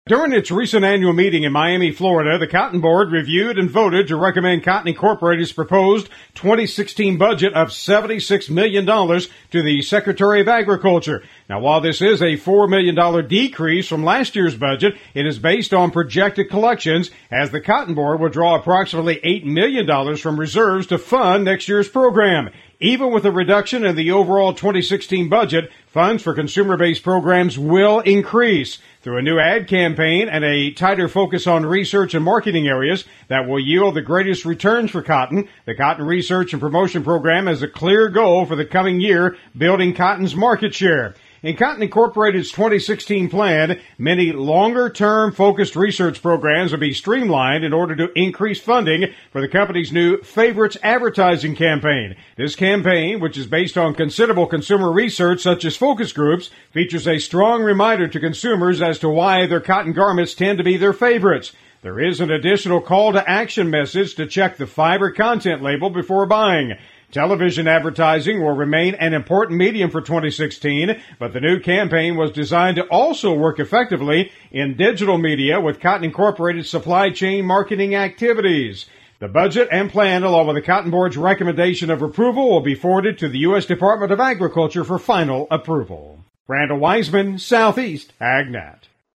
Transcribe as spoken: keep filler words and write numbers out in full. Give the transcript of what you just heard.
During its recent annual meeting in Miami, Florida, the Cotton Board reviewed and voted to recommend Cotton Incorporated's proposed twenty sixteen budget of seventy-six million dollars to the Secretary of Agriculture. Now, while this is a four million dollars decrease from last year's budget, it is based on projected collections, as the Cotton Board will draw approximately eight million dollars from reserves to fund next year's program. Even with a reduction in the overall twenty sixteen budget, funds for consumer-based programs will increase through a new ad campaign and a tighter focus on research and marketing areas that will yield the greatest returns for cotton. The Cotton Research and Promotion Program has a clear goal for the coming year, building cotton's market share. In Cotton Incorporated's twenty sixteen plan, many longer-term focused research programs will be streamlined in order to increase funding for the company's new Favorites advertising campaign. This campaign, which is based on considerable consumer research such as focus groups, features a strong reminder to consumers as to why their cotton garments tend to be their favorites. There is an additional call to action message to check the fiber content label before buying. Television advertising will remain an important medium for twenty sixteen, but the new campaign was designed to also work effectively in digital media with Cotton Incorporated's supply chain marketing activities. The budget and plan, along with the Cotton Board's recommendation of approval, will be forwarded to the U S Department of Agriculture for final approval. Randall Wiseman, Southeast AgNet.